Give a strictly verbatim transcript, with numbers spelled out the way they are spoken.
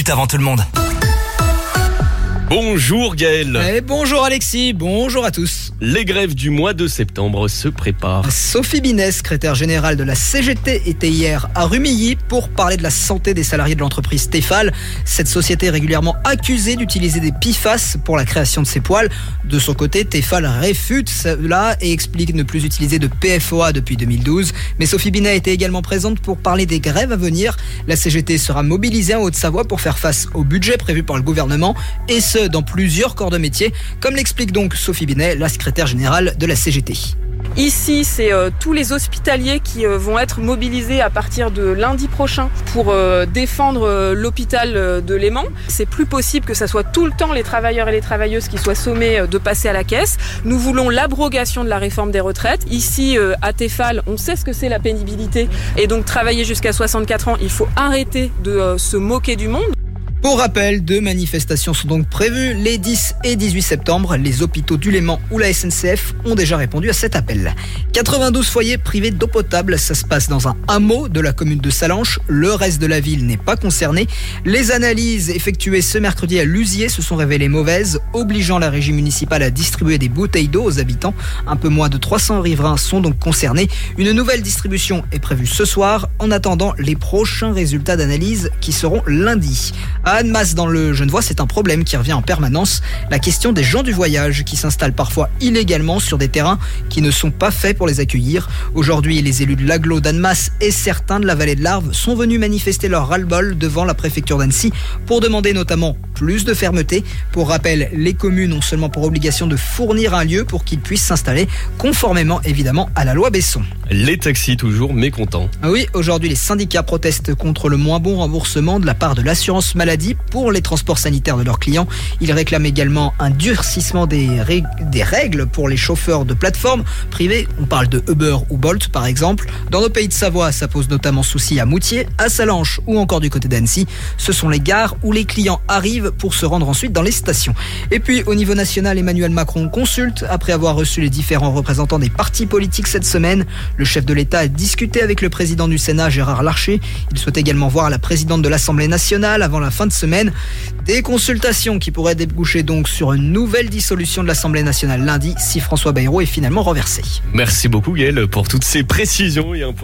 minutes avant tout le monde. Bonjour Gaël. Et bonjour Alexis, bonjour à tous. Les grèves du mois de septembre se préparent. Sophie Binet, secrétaire générale de la C G T, était hier à Rumilly pour parler de la santé des salariés de l'entreprise Tefal. Cette société est régulièrement accusée d'utiliser des P F A S pour la création de ses poêles. De son côté, Tefal réfute cela et explique ne plus utiliser de P F O A depuis deux mille douze. Mais Sophie Binet était également présente pour parler des grèves à venir. La C G T sera mobilisée en Haute-Savoie pour faire face au budget prévu par le gouvernement et ce, dans plusieurs corps de métier, comme l'explique donc Sophie Binet, la secrétaire générale de la C G T. Ici, c'est euh, tous les hospitaliers qui euh, vont être mobilisés à partir de lundi prochain pour euh, défendre euh, l'hôpital euh, de Léman. C'est plus possible que ça soit tout le temps les travailleurs et les travailleuses qui soient sommés euh, de passer à la caisse. Nous voulons l'abrogation de la réforme des retraites. Ici, euh, à Tefal, on sait ce que c'est la pénibilité et donc travailler jusqu'à soixante-quatre ans, il faut arrêter de euh, se moquer du monde. Pour rappel, deux manifestations sont donc prévues les dix et dix-huit septembre. Les hôpitaux du Léman ou la S N C F ont déjà répondu à cet appel. quatre-vingt-douze foyers privés d'eau potable, ça se passe dans un hameau de la commune de Salanches. Le reste de la ville n'est pas concerné. Les analyses effectuées ce mercredi à Luzier se sont révélées mauvaises, obligeant la régie municipale à distribuer des bouteilles d'eau aux habitants. Un peu moins de trois cents riverains sont donc concernés. Une nouvelle distribution est prévue ce soir, en attendant les prochains résultats d'analyse qui seront lundi. À Annemasse dans le Genevois, c'est un problème qui revient en permanence. La question des gens du voyage qui s'installent parfois illégalement sur des terrains qui ne sont pas faits pour les accueillir. Aujourd'hui, les élus de l'agglo d'Annemasse et certains de la vallée de l'Arve sont venus manifester leur ras-le-bol devant la préfecture d'Annecy pour demander notamment plus de fermeté. Pour rappel, les communes ont seulement pour obligation de fournir un lieu pour qu'ils puissent s'installer, conformément évidemment à la loi Besson. Les taxis toujours mécontents. Oui, aujourd'hui les syndicats protestent contre le moins bon remboursement de la part de l'assurance maladie pour les transports sanitaires de leurs clients. Ils réclament également un durcissement des, ré- des règles pour les chauffeurs de plateformes privées. On parle de Uber ou Bolt par exemple. Dans nos pays de Savoie, ça pose notamment souci à Moutier, à Salanches ou encore du côté d'Annecy. Ce sont les gares où les clients arrivent pour se rendre ensuite dans les stations. Et puis au niveau national, Emmanuel Macron consulte après avoir reçu les différents représentants des partis politiques cette semaine. Le chef de l'État a discuté avec le président du Sénat, Gérard Larcher. Il souhaite également voir la présidente de l'Assemblée nationale avant la fin de semaine. Des consultations qui pourraient déboucher donc sur une nouvelle dissolution de l'Assemblée nationale lundi si François Bayrou est finalement renversé. Merci beaucoup Gaël pour toutes ces précisions et un